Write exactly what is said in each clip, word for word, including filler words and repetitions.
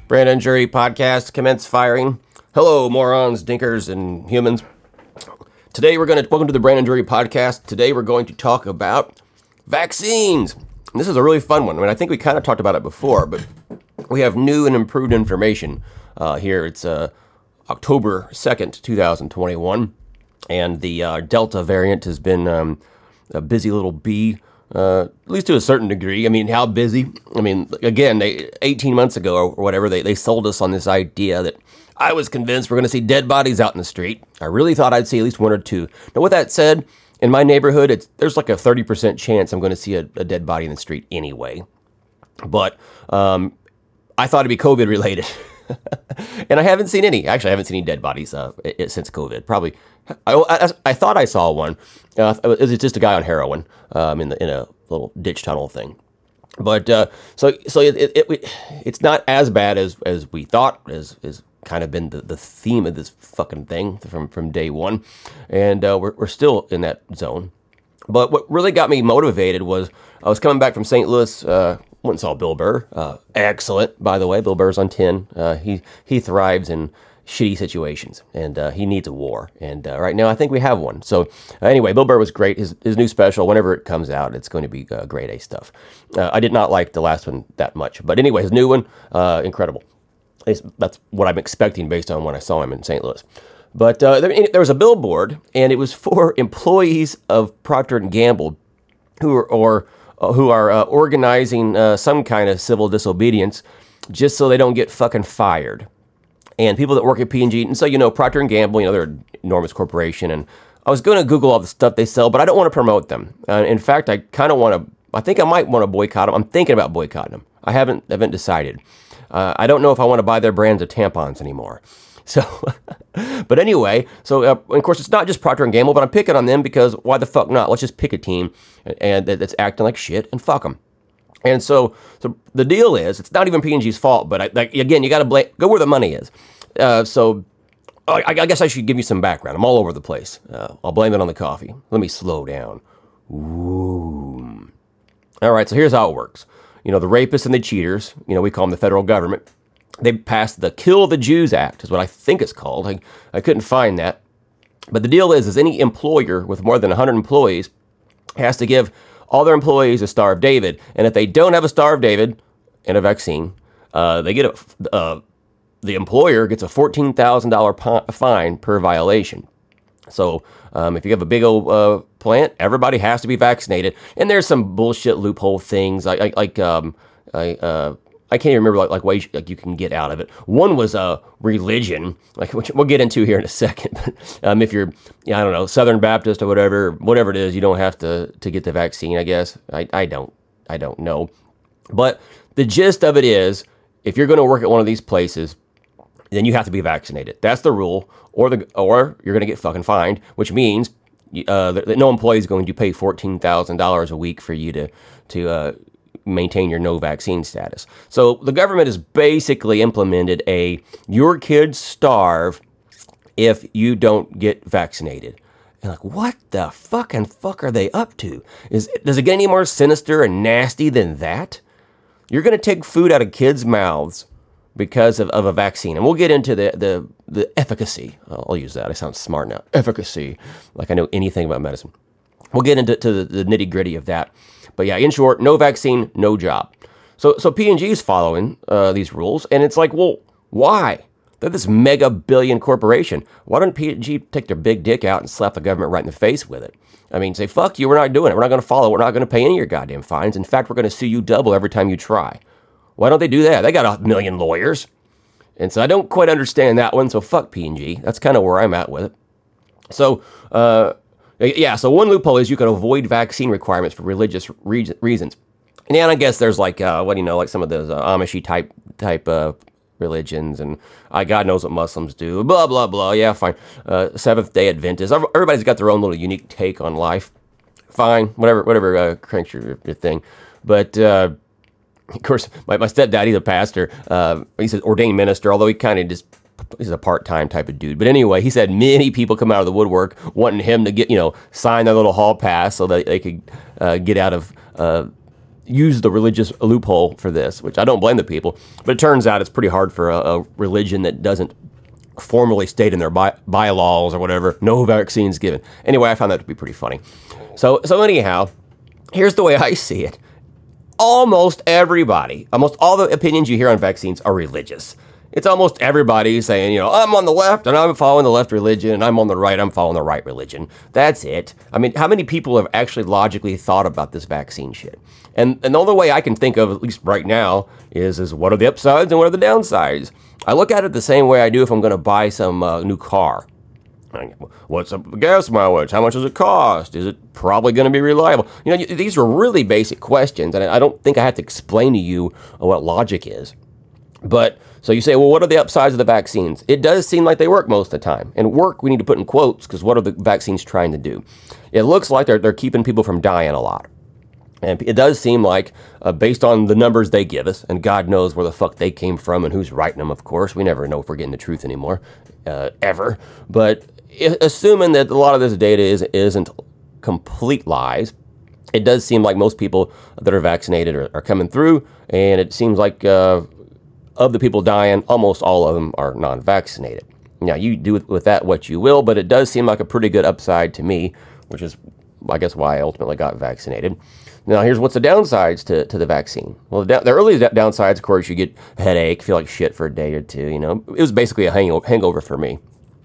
Brandon Jury podcast commence firing. Hello, morons, dinkers, and humans. Today we're going to, welcome to the Brandon Jury podcast. Today we're going to talk about vaccines. And this is a really fun one. I mean, I think we kind of talked about it before, but we have new and improved information uh, here. It's uh, October second, twenty twenty-one, and the uh, Delta variant has been um, a busy little bee. Uh, at least to a certain degree. I mean, how busy? I mean, again, they eighteen months ago or whatever, they, they sold us on this idea that I was convinced we're going to see dead bodies out in the street. I really thought I'd see at least one or two. Now, with that said, in my neighborhood, it's, there's like a thirty percent chance I'm going to see a, a dead body in the street anyway. But um, I thought it'd be COVID related. And I haven't seen any. Actually, I haven't seen any dead bodies uh, it, since COVID. Probably, I, I, I thought I saw one. Uh, it was just a guy on heroin um, in the in a little ditch tunnel thing. But uh, so so it, it, it it's not as bad as as we thought. As is kind of been the, the theme of this fucking thing from from day one, and uh, we're we're still in that zone. But what really got me motivated was I was coming back from Saint Louis. Uh, went and saw Bill Burr. Uh, excellent, by the way. Bill Burr's on ten. Uh, he he thrives in shitty situations, and uh, he needs a war. And uh, right now, I think we have one. So uh, anyway, Bill Burr was great. His his new special, whenever it comes out, it's going to be uh, grade A stuff. Uh, I did not like the last one that much, but anyway, his new one, uh, incredible. It's, that's what I'm expecting based on when I saw him in Saint Louis. But uh, there, there was a billboard, and it was for employees of Procter and Gamble who are or uh, who are uh, organizing uh, some kind of civil disobedience just so they don't get fucking fired. And people that work at P and G, and so you know Procter and Gamble, you know they're an enormous corporation, and I was going to Google all the stuff they sell, but I don't want to promote them. Uh, in fact, I kind of want to. I think I might want to boycott them. I'm thinking about boycotting them. I haven't haven't decided. Uh, I don't know if I want to buy their brands of tampons anymore. So, but anyway, so uh, of course it's not just Procter and Gamble, but I'm picking on them because why the fuck not? Let's just pick a team and that's acting like shit and fuck them. And so, so the deal is, it's not even P and G's fault, but I, like, again, you got to blame, go where the money is. Uh, so I, I guess I should give you some background. I'm all over the place. Uh, I'll blame it on the coffee. Let me slow down. Ooh. All right, so here's how it works. You know, the rapists and the cheaters, you know, we call them the federal government. They passed the Kill the Jews Act, is what I think it's called. I, I couldn't find that. But the deal is, is any employer with more than one hundred employees has to give all their employees a Star of David. And if they don't have a Star of David and a vaccine, uh, they get a, uh, the employer gets a fourteen thousand dollars fine per violation. So um, if you have a big old uh, plant, everybody has to be vaccinated. And there's some bullshit loophole things like, like, like um, I, uh, I can't even remember like, like ways like you can get out of it. One was a uh, religion, like which we'll get into here in a second. But um, if you're, I don't know, Southern Baptist or whatever, whatever it is, you don't have to to get the vaccine. I guess I, I don't I don't know. But the gist of it is, if you're going to work at one of these places, then you have to be vaccinated. That's the rule, or the or you're going to get fucking fined, which means uh, that no employee is going to pay fourteen thousand dollars a week for you to to. Uh, maintain your no vaccine status. So the government has basically implemented a your kids starve if you don't get vaccinated. And like, what the fucking fuck are they up to? Is does it get any more sinister and nasty than that? You're going to take food out of kids' mouths because of, of a vaccine. And we'll get into the, the, the efficacy. I'll use that. I sound smart now. Efficacy. Like I know anything about medicine. We'll get into to the, the nitty gritty of that. But yeah, in short, no vaccine, no job. So so P and G is following uh, these rules, and it's like, well, why? They're this mega billion corporation. Why don't P and G take their big dick out and slap the government right in the face with it? I mean, say, fuck you, we're not doing it. We're not going to follow. We're not going to pay any of your goddamn fines. In fact, we're going to sue you double every time you try. Why don't they do that? They got a million lawyers. And so I don't quite understand that one, so fuck P and G. That's kind of where I'm at with it. So, uh... Yeah, so one loophole is you can avoid vaccine requirements for religious re- reasons. And yeah, I guess there's like, uh, what do you know, like some of those uh, Amish type type uh, religions, and uh, God knows what Muslims do, blah, blah, blah. Yeah, fine. Uh, Seventh-day Adventists. Everybody's got their own little unique take on life. Fine, whatever whatever uh, cranks your, your thing. But, uh, of course, my, my stepdad, he's a pastor. Uh, he's an ordained minister, although he kind of just... He's a part-time type of dude. But anyway, he said many people come out of the woodwork wanting him to get, you know, sign their little hall pass so that they could uh, get out of, uh, use the religious loophole for this, which I don't blame the people, but it turns out it's pretty hard for a, a religion that doesn't formally state in their by, bylaws or whatever, no vaccines given. Anyway, I found that to be pretty funny. So, so anyhow, here's the way I see it. Almost everybody, almost all the opinions you hear on vaccines are religious. It's almost everybody saying, you know, I'm on the left and I'm following the left religion, and I'm on the right, I'm following the right religion. That's it. I mean, how many people have actually logically thought about this vaccine shit? And, and the only way I can think of, at least right now, is, is what are the upsides and what are the downsides? I look at it the same way I do if I'm going to buy some uh, new car. What's the gas mileage? How much does it cost? Is it probably going to be reliable? You know, these are really basic questions, and I don't think I have to explain to you what logic is. But, so you say, well, what are the upsides of the vaccines? It does seem like they work most of the time. And work, we need to put in quotes, because what are the vaccines trying to do? It looks like they're, they're keeping people from dying a lot. And it does seem like, uh, based on the numbers they give us, and God knows where the fuck they came from and who's writing them, of course. We never know if we're getting the truth anymore, uh, ever. But assuming that a lot of this data is, isn't complete lies, it does seem like most people that are vaccinated are, are coming through, and it seems like uh, of the people dying, almost all of them are non-vaccinated. Now, you do with that what you will, but it does seem like a pretty good upside to me, which is, I guess, why I ultimately got vaccinated. Now, here's what's the downsides to, to the vaccine. Well, the, the early downsides, of course, you get a headache, feel like shit for a day or two, you know. It was basically a hang- hangover for me.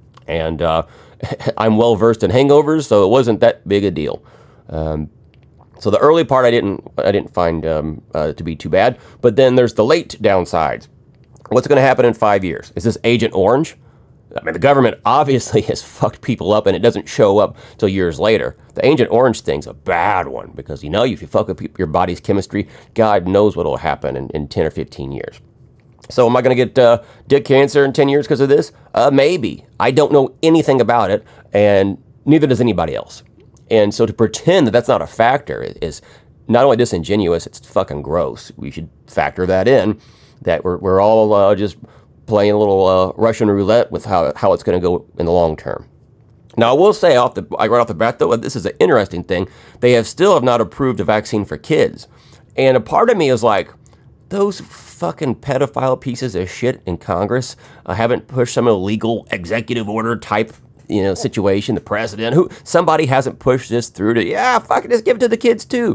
And uh, I'm well-versed in hangovers, so it wasn't that big a deal. Um, so the early part I didn't I didn't find um, uh, to be too bad. But then there's the late downsides. What's going to happen in five years? Is this Agent Orange? I mean, the government obviously has fucked people up, and it doesn't show up till years later. The Agent Orange thing's a bad one, because, you know, if you fuck up your body's chemistry, God knows what will happen in, in ten or fifteen years. So am I going to get uh, dick cancer in ten years because of this? Uh, maybe. I don't know anything about it, and neither does anybody else. And so to pretend that that's not a factor is not only disingenuous, it's fucking gross. We should factor that in, that we're, we're all uh, just playing a little uh, Russian roulette with how, how it's going to go in the long term. Now, I will say off the right off the bat, though, this is an interesting thing. They have still have not approved a vaccine for kids. And a part of me is like, those fucking pedophile pieces of shit in Congress uh, haven't pushed some illegal executive order type, you know, situation. The president, who somebody hasn't pushed this through to, yeah, fucking just give it to the kids too.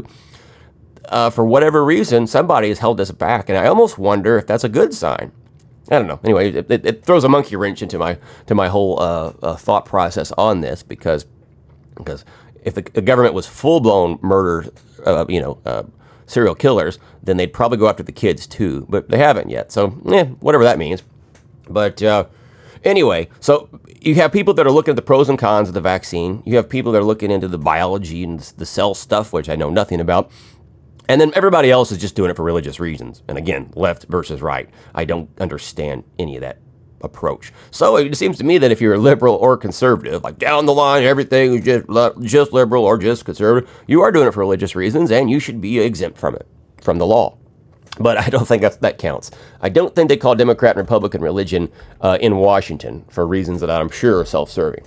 Uh, for whatever reason, somebody has held this back, and I almost wonder if that's a good sign. I don't know. Anyway, it, it, it throws a monkey wrench into my to my whole uh, uh, thought process on this, because because if the, the government was full blown murder, uh, you know, uh, serial killers, then they'd probably go after the kids too. But they haven't yet, so eh, whatever that means. But uh, anyway, so you have people that are looking at the pros and cons of the vaccine. You have people that are looking into the biology and the cell stuff, which I know nothing about. And then everybody else is just doing it for religious reasons. And again, left versus right. I don't understand any of that approach. So it seems to me that if you're a liberal or conservative, like down the line, everything is just, just liberal or just conservative, you are doing it for religious reasons, and you should be exempt from it, from the law. But I don't think that's, that counts. I don't think they call Democrat and Republican religion uh, in Washington for reasons that I'm sure are self-serving.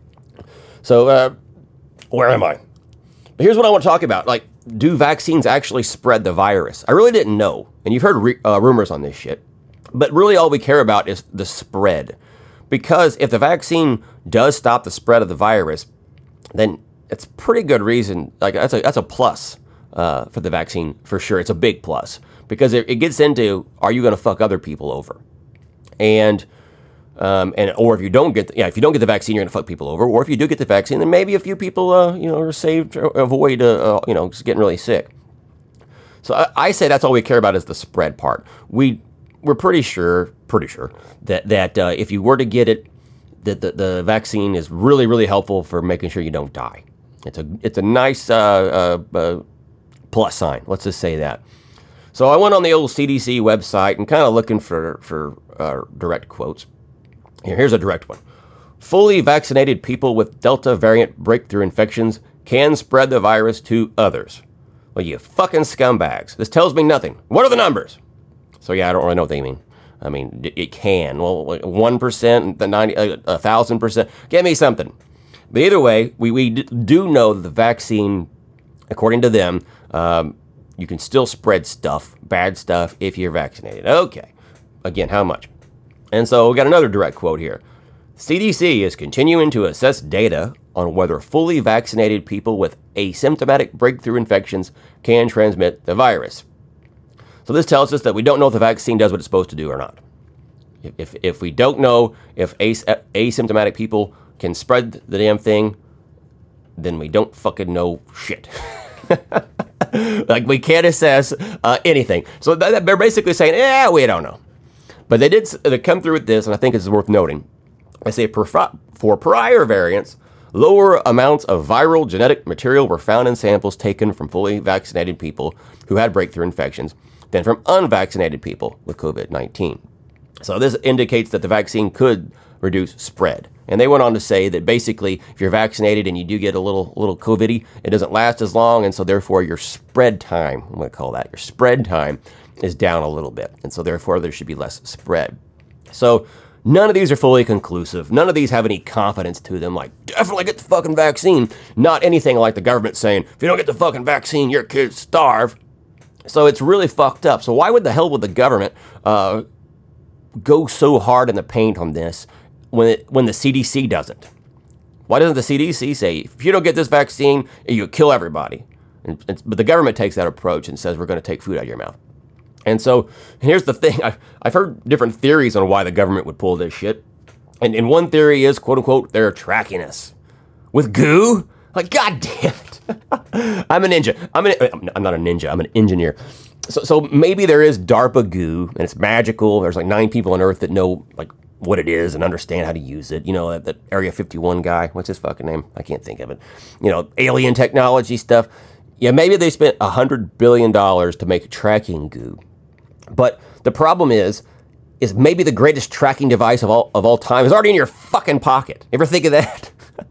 So uh, where am I? But here's what I want to talk about. Like, do vaccines actually spread the virus? I really didn't know. And you've heard re- uh, rumors on this shit. But really all we care about is the spread. Because if the vaccine does stop the spread of the virus, then it's pretty good reason. Like, that's a, that's a plus uh, for the vaccine, for sure. It's a big plus. Because it, it gets into, are you going to fuck other people over? And... Um, and or if you don't get the, yeah if you don't get the vaccine, you're gonna fuck people over. Or if you do get the vaccine, then maybe a few people uh, you know are saved or avoid uh, uh, you know just getting really sick. So I, I say that's all we care about is the spread part. We we're pretty sure pretty sure that that uh, if you were to get it, that the, the vaccine is really really helpful for making sure you don't die. It's a it's a nice uh, uh, uh, plus sign. Let's just say that. So I went on the old C D C website and kind of looking for for uh, direct quotes. Here's a direct one. Fully vaccinated people with Delta variant breakthrough infections can spread the virus to others. Well, you fucking scumbags. This tells me nothing. What are the numbers? So yeah, I don't really know what they mean. I mean, it can. Well, one percent, the ninety, uh, one thousand percent. Give me something. But either way, we, we do know that the vaccine, according to them, um, you can still spread stuff, bad stuff, if you're vaccinated. Okay. Again, how much? And so we got another direct quote here. C D C is continuing to assess data on whether fully vaccinated people with asymptomatic breakthrough infections can transmit the virus. So this tells us that we don't know if the vaccine does what it's supposed to do or not. If if, if we don't know if as, asymptomatic people can spread the damn thing, then we don't fucking know shit. Like, we can't assess uh, anything. So th- they're basically saying, yeah, we don't know. But they did they come through with this, and I think it's worth noting. I say for prior variants, lower amounts of viral genetic material were found in samples taken from fully vaccinated people who had breakthrough infections than from unvaccinated people with covid nineteen. So this indicates that the vaccine could reduce spread. And they went on to say that basically, if you're vaccinated and you do get a little little COVID-y, it doesn't last as long, and so therefore your spread time, I'm going to call that, your spread time is down a little bit, and so therefore there should be less spread. So none of these are fully conclusive. None of these have any confidence to them, like, definitely get the fucking vaccine. Not anything like the government saying, if you don't get the fucking vaccine, your kids starve. So it's really fucked up. So why would the hell would the government uh, go so hard in the paint on this when it, when the C D C doesn't? Why doesn't the C D C say, if you don't get this vaccine, you kill everybody? And, and, but the government takes that approach and says, we're going to take food out of your mouth. And so here's the thing. I've, I've heard different theories on why the government would pull this shit. And, and one theory is, quote unquote, they're tracking us with goo. Like, God damn it. I'm a ninja. I'm, an, I'm not a ninja. I'm an engineer. So, so maybe there is DARPA goo and it's magical. There's like nine people on Earth that know like what it is and understand how to use it. You know, that, that Area fifty-one guy. What's his fucking name? I can't think of it. You know, alien technology stuff. Yeah, maybe they spent one hundred billion dollars to make tracking goo. But the problem is, is maybe the greatest tracking device of all of all time is already in your fucking pocket. Ever think of that?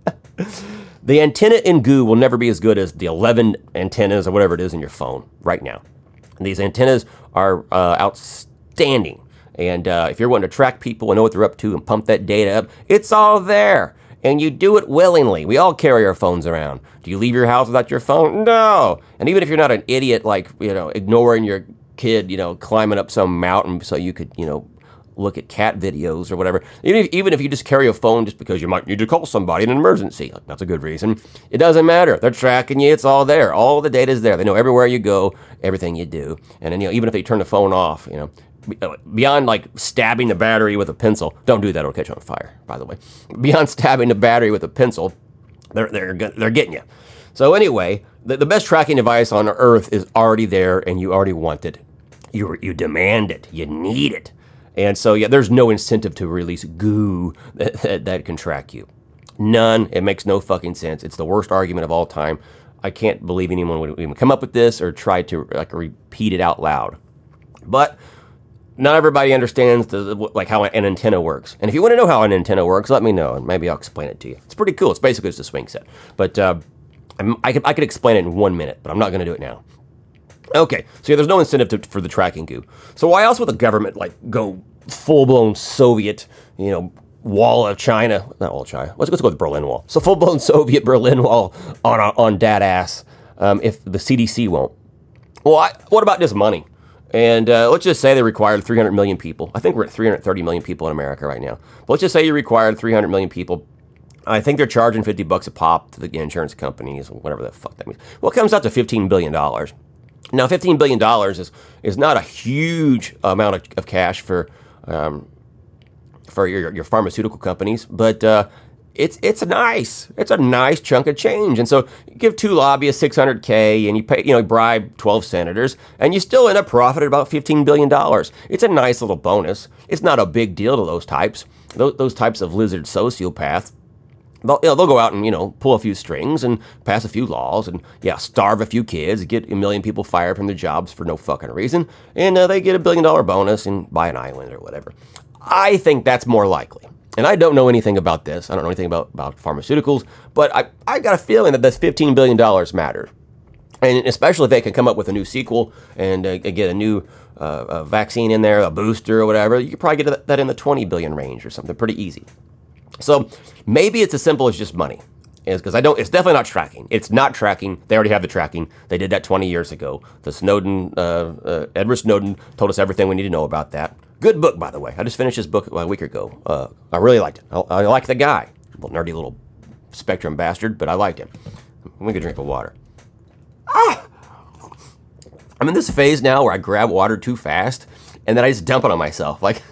The antenna in goo will never be as good as the eleven antennas or whatever it is in your phone right now. And these antennas are uh, outstanding. And uh, if you're wanting to track people and know what they're up to and pump that data up, it's all there. And you do it willingly. We all carry our phones around. Do you leave your house without your phone? No. And even if you're not an idiot, like, you know, ignoring your kid, you know, climbing up some mountain so you could, you know, look at cat videos or whatever. Even if, even if you just carry a phone just because you might need to call somebody in an emergency, like, that's a good reason. It doesn't matter. They're tracking you. It's all there. All the data is there. They know everywhere you go, everything you do. And then, you know, even if they turn the phone off, you know, beyond like stabbing the battery with a pencil, don't do that. It'll catch on fire, by the way. Beyond stabbing the battery with a pencil, they're they're they're getting you. So anyway, the, the best tracking device on Earth is already there, and you already want it. You you demand it. You need it. And so, yeah, there's no incentive to release goo that, that, that can track you. None. It makes no fucking sense. It's the worst argument of all time. I can't believe anyone would even come up with this or try to like repeat it out loud. But not everybody understands the, like how an antenna works. And if you want to know how an antenna works, let me know, and maybe I'll explain it to you. It's pretty cool. It's basically just a swing set. But uh, I could I could explain it in one minute, but I'm not going to do it now. Okay, so yeah, there's no incentive to, for the tracking goo. So why else would the government like go full-blown Soviet, you know, wall of China? Not wall of China. Let's, let's go with Berlin Wall. So full-blown Soviet Berlin Wall on on dad ass um, if the C D C won't. Well, I, what about just money? And uh, let's just say they required three hundred million people. I think we're at three hundred thirty million people in America right now. But let's just say you required three hundred million people. I think they're charging fifty bucks a pop to the insurance companies, whatever the fuck that means. Well, it comes out to fifteen billion dollars. Now, fifteen billion dollars is, is not a huge amount of, of cash for um, for your, your pharmaceutical companies, but uh, it's it's nice. It's a nice chunk of change. And so you give two lobbyists six hundred K and you pay, you know, bribe twelve senators, and you still end up profiting about fifteen billion dollars. It's a nice little bonus. It's not a big deal to those types, those, those types of lizard sociopaths. They'll, you know, they'll go out and, you know, pull a few strings and pass a few laws and, yeah, starve a few kids, get a million people fired from their jobs for no fucking reason, and uh, they get a billion dollar bonus and buy an island or whatever. I think that's more likely. And I don't know anything about this. I don't know anything about, about pharmaceuticals, but I, I got a feeling that this fifteen billion dollars matters. And especially if they can come up with a new sequel and uh, get a new uh, a vaccine in there, a booster or whatever, you could probably get that in the twenty billion range or something pretty easy. So maybe it's as simple as just money. is because I don't. It's definitely not tracking. It's not tracking. They already have the tracking. They did that twenty years ago. The Snowden, uh, uh, Edward Snowden told us everything we need to know about that. Good book, by the way. I just finished this book a week ago. Uh, I really liked it. I, I like the guy. Little nerdy little Spectrum bastard, but I liked him. Let me get a drink of water. Ah! I'm in this phase now where I grab water too fast, and then I just dump it on myself. Like,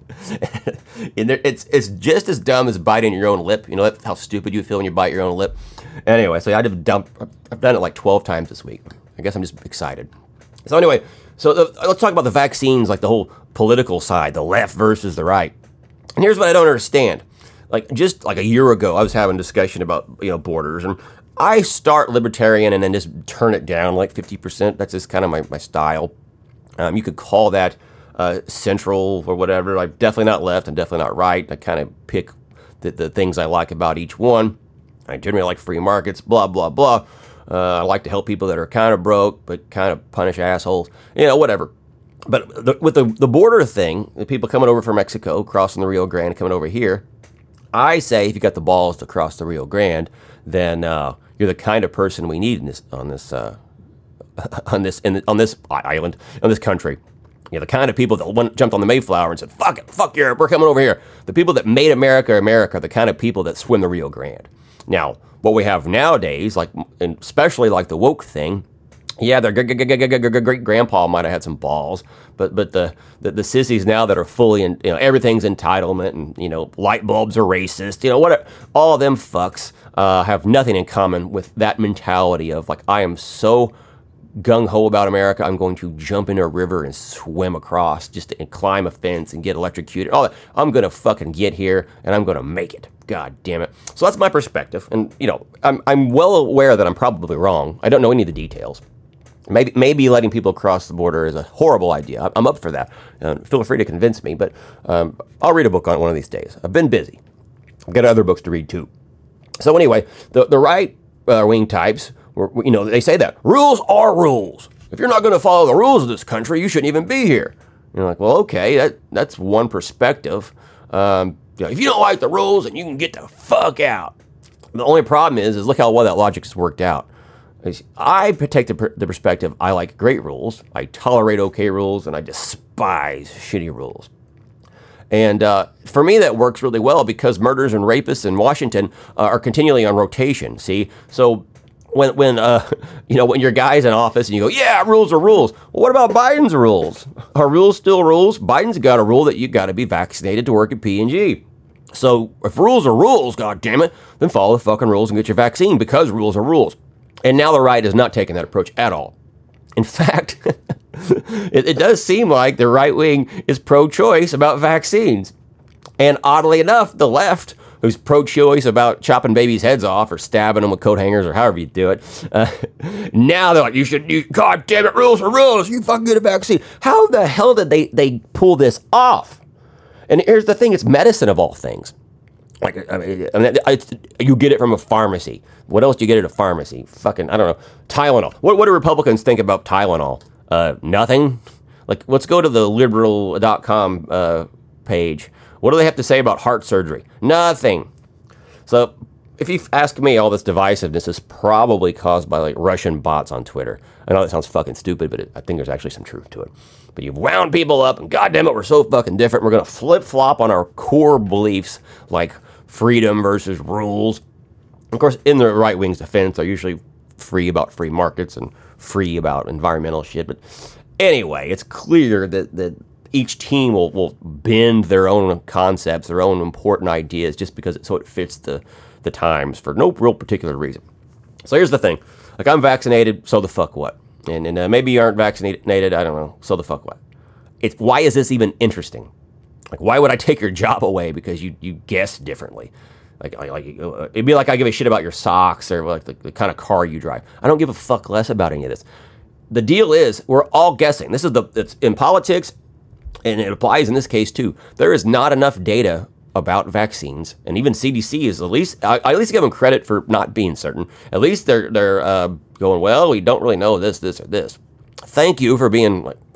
it's it's just as dumb as biting your own lip. You know that's how stupid you feel when you bite your own lip. Anyway, so I just dump. I've done it like twelve times this week. I guess I'm just excited. So anyway, so the, let's talk about the vaccines, like the whole political side, the left versus the right. And here's what I don't understand. Like just like a year ago, I was having a discussion about you know borders, and I start libertarian and then just turn it down like fifty percent. That's just kind of my, my style. Um, you could call that uh, central or whatever. I'm definitely not left and definitely not right. I kind of pick the, the things I like about each one. I generally like free markets, blah, blah, blah. Uh, I like to help people that are kind of broke, but kind of punish assholes, you know, whatever. But the, with the, the border thing, the people coming over from Mexico, crossing the Rio Grande, coming over here, I say if you got the balls to cross the Rio Grande, then uh, you're the kind of person we need in this on this uh, on this in, on this island, on this country. You're the kind of people that went, jumped on the Mayflower and said, "Fuck it, fuck Europe, we're coming over here." The people that made America America are the kind of people that swim the Rio Grande. Now, what we have nowadays, like and especially like the woke thing, yeah, their great grandpa might have had some balls, but but the, the the sissies now that are fully in, you know, everything's entitlement, and you know, light bulbs are racist, you know, what all of them fucks uh, have nothing in common with that mentality of like, I am so gung ho about America, I'm going to jump into a river and swim across just to and climb a fence and get electrocuted. All that. I'm gonna fucking get here and I'm gonna make it. God damn it. So that's my perspective, and you know, I'm I'm well aware that I'm probably wrong. I don't know any of the details. Maybe maybe letting people cross the border is a horrible idea. I'm up for that. Uh, feel free to convince me, but um, I'll read a book on it one of these days. I've been busy. I've got other books to read too. So anyway, the the right uh, wing types, were, you know, they say that rules are rules. If you're not going to follow the rules of this country, you shouldn't even be here. You're like, well, okay, that that's one perspective. Um, you know, if you don't like the rules, then you can get the fuck out. The only problem is, is look how well that logic has worked out. I take the, per- the perspective, I like great rules, I tolerate okay rules, and I despise shitty rules. And uh, for me, that works really well because murders and rapists in Washington uh, are continually on rotation, see? So when, when uh, you know, when your guy's in office and you go, yeah, rules are rules. Well, what about Biden's rules? Are rules still rules? Biden's got a rule that you got to be vaccinated to work at P and G. So if rules are rules, God damn it, then follow the fucking rules and get your vaccine because rules are rules. And now the right is not taking that approach at all. In fact, it, it does seem like the right wing is pro-choice about vaccines. And oddly enough, the left, who's pro-choice about chopping babies' heads off or stabbing them with coat hangers or however you do it, uh, now they're like, you should, you, God damn it, rules are rules, you fucking get a vaccine. How the hell did they, they pull this off? And here's the thing, it's medicine of all things. Like, I mean, I mean, I, you get it from a pharmacy. What else do you get at a pharmacy? Fucking, I don't know, Tylenol. What, what do Republicans think about Tylenol? Uh, nothing? Like, let's go to the liberal dot com uh, page. What do they have to say about heart surgery? Nothing. So, if you ask me, all this divisiveness is probably caused by, like, Russian bots on Twitter. I know that sounds fucking stupid, but it, I think there's actually some truth to it. But you've wound people up, and goddamn it, we're so fucking different. We're going to flip-flop on our core beliefs, like freedom versus rules. Of course, in the right wing's defense, they're usually free about free markets and free about environmental shit. But anyway, it's clear that, that each team will, will bend their own concepts, their own important ideas, just because it, so it fits the, the times for no real particular reason. So here's the thing. Like, I'm vaccinated, so the fuck what? And, and uh, maybe you aren't vaccinated, I don't know, so the fuck what? It's, why is this even interesting? Like, why would I take your job away because you, you guessed differently? Like, like uh, it'd be like I give a shit about your socks or like the, the kind of car you drive. I don't give a fuck less about any of this. The deal is, we're all guessing. This is the, it's in politics, and it applies in this case too. There is not enough data about vaccines, and even C D C is at least, I, I at least give them credit for not being certain. At least they're they're uh, going, well, we don't really know this, this, or this. Thank you for being like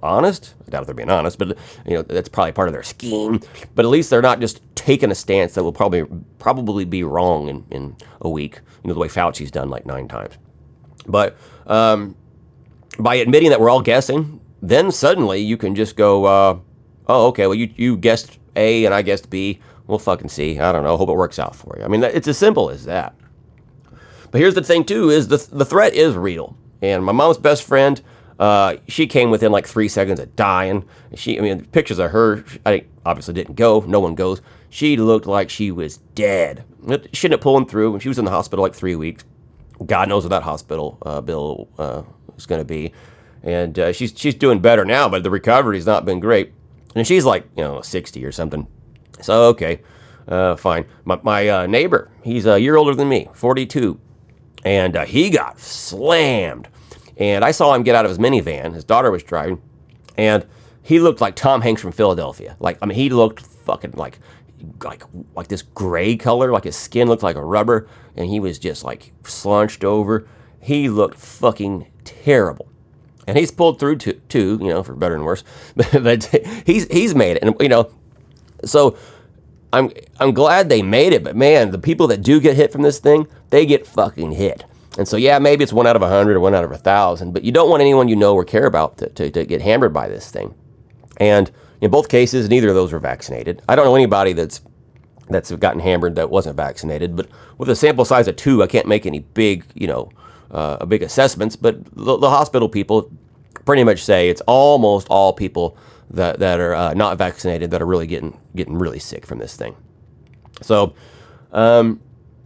honest. I doubt if they're being honest, but you know that's probably part of their scheme. But at least they're not just taking a stance that will probably probably be wrong in, in a week. You know, the way Fauci's done like nine times. But um, by admitting that we're all guessing, then suddenly you can just go, uh, oh, okay, well, you, you guessed A and I guessed B. We'll fucking see. I don't know. Hope it works out for you. I mean, it's as simple as that. But here's the thing, too, is the, the threat is real. And my mom's best friend, uh, she came within like three seconds of dying. She, I mean, pictures of her, I obviously didn't go. No one goes. She looked like she was dead. She ended up pulling through, and she was in the hospital like three weeks. God knows what that hospital uh, bill uh, is going to be. And uh, she's she's doing better now, but the recovery's not been great. And she's like, you know, sixty or something. So, okay, uh, fine. My, my uh, neighbor, he's a year older than me, forty-two. And uh, he got slammed. And I saw him get out of his minivan. His daughter was driving. And he looked like Tom Hanks from Philadelphia. Like, I mean, he looked fucking like, like, like this gray color. Like his skin looked like a rubber. And he was just like slunched over. He looked fucking terrible. And he's pulled through too, too you know, for better and worse. But he's he's made it. And, you know, so I'm I'm glad they made it. But, man, the people that do get hit from this thing, they get fucking hit. And so, yeah, maybe it's one out of a hundred or one out of a thousand. But you don't want anyone you know or care about to, to, to get hammered by this thing. And in both cases, neither of those were vaccinated. I don't know anybody that's that's gotten hammered that wasn't vaccinated. But with a sample size of two, I can't make any big, you know, uh, big assessments. But the, the hospital people pretty much say it's almost all people that that are uh, not vaccinated that are really getting getting really sick from this thing. So, um,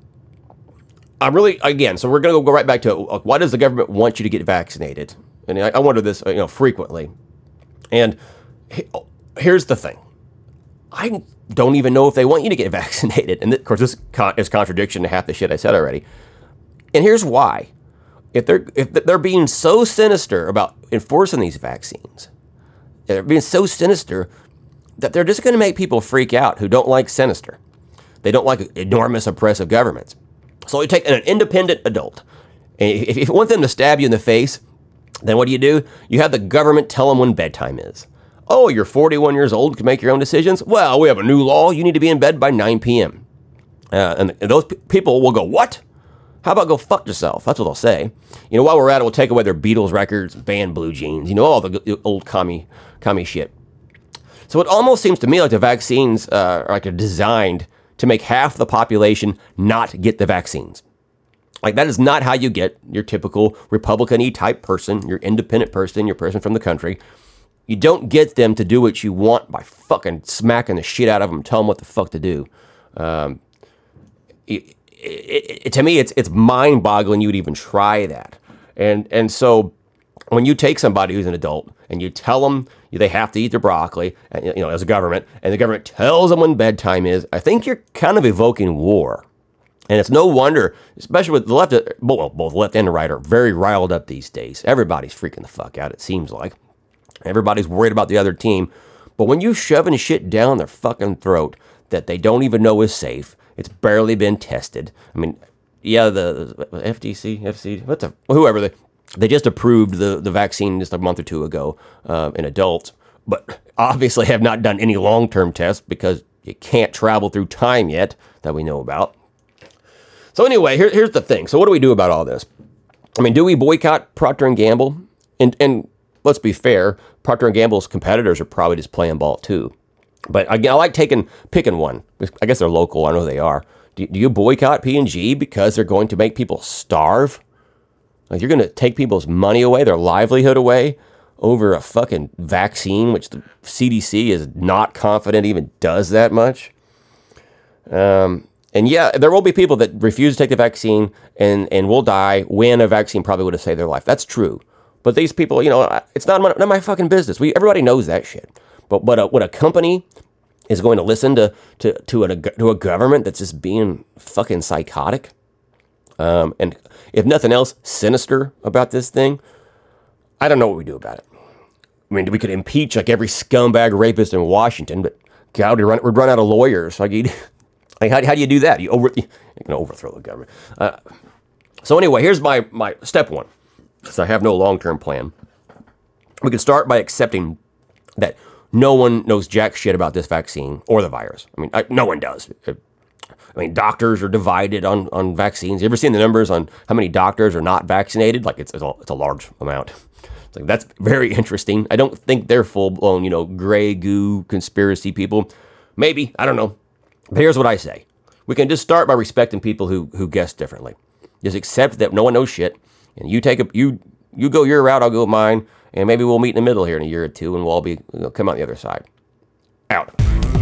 I'm really again. So we're gonna go right back to uh, why does the government want you to get vaccinated? And I, I wonder this, you know, frequently. And he, here's the thing: I don't even know if they want you to get vaccinated. And of course, this is contradiction to half the shit I said already. And here's why: if they're if they're being so sinister about enforcing these vaccines, they're being so sinister that they're just going to make people freak out who don't like sinister. They don't like enormous oppressive governments. So you take an independent adult, and if you want them to stab you in the face, then what do you do? You have the government tell them when bedtime is. Oh, you're forty-one years old, can make your own decisions? Well, we have a new law. You need to be in bed by nine p.m. Uh, and, and those p- people will go, what? How about go fuck yourself? That's what they'll say. You know, while we're at it, we'll take away their Beatles records, ban blue jeans, you know, all the old commie, commie shit. So it almost seems to me like the vaccines uh, are like designed to make half the population not get the vaccines. Like, that is not how you get your typical Republican-y type person, your independent person, your person from the country. You don't get them to do what you want by fucking smacking the shit out of them, tell them what the fuck to do. Um, it, it, it, to me, it's it's mind-boggling you would even try that. And and so when you take somebody who's an adult and you tell them they have to eat their broccoli, and, you know, as a government, and the government tells them when bedtime is, I think you're kind of evoking war. And it's no wonder, especially with the left, well, both left and the right are very riled up these days. Everybody's freaking the fuck out, it seems like. Everybody's worried about the other team. But when you shoving shit down their fucking throat that they don't even know is safe, it's barely been tested. I mean, yeah, the F D C, F C, what's the, whoever, they, they just approved the, the vaccine just a month or two ago uh, in adults, but obviously have not done any long-term tests because you can't travel through time yet that we know about. So anyway, here, here's the thing. So what do we do about all this? I mean, do we boycott Procter and Gamble? And and let's be fair, Procter and Gamble's competitors are probably just playing ball too. But I, I like taking picking one. I guess they're local. I know they are. Do, do you boycott P and G because they're going to make people starve? Like, you're going to take people's money away, their livelihood away, over a fucking vaccine, which the C D C is not confident even does that much. Um. And yeah, there will be people that refuse to take the vaccine and, and will die when a vaccine probably would have saved their life. That's true. But these people, you know, it's not my, not my fucking business. We everybody knows that shit. But but a, what a company is going to listen to to to a to a government that's just being fucking psychotic, um, and if nothing else, sinister about this thing. I don't know what we do about it. I mean, we could impeach like every scumbag rapist in Washington, but God, we run we'd run out of lawyers. Like. You'd, Like, how, how do you do that? You over you can overthrow the government. Uh, so anyway, here's my, my step one, because I have no long-term plan. We could start by accepting that no one knows jack shit about this vaccine or the virus. I mean, I, no one does. I mean, doctors are divided on, on vaccines. You ever seen the numbers on how many doctors are not vaccinated? Like, it's, it's, a, it's a large amount. It's like, that's very interesting. I don't think they're full-blown, you know, gray goo conspiracy people. Maybe, I don't know. But here's what I say. We can just start by respecting people who, who guess differently. Just accept that no one knows shit, and you take a, you you go your route, I'll go mine, and maybe we'll meet in the middle here in a year or two, and we'll all be, you know, come out the other side. Out.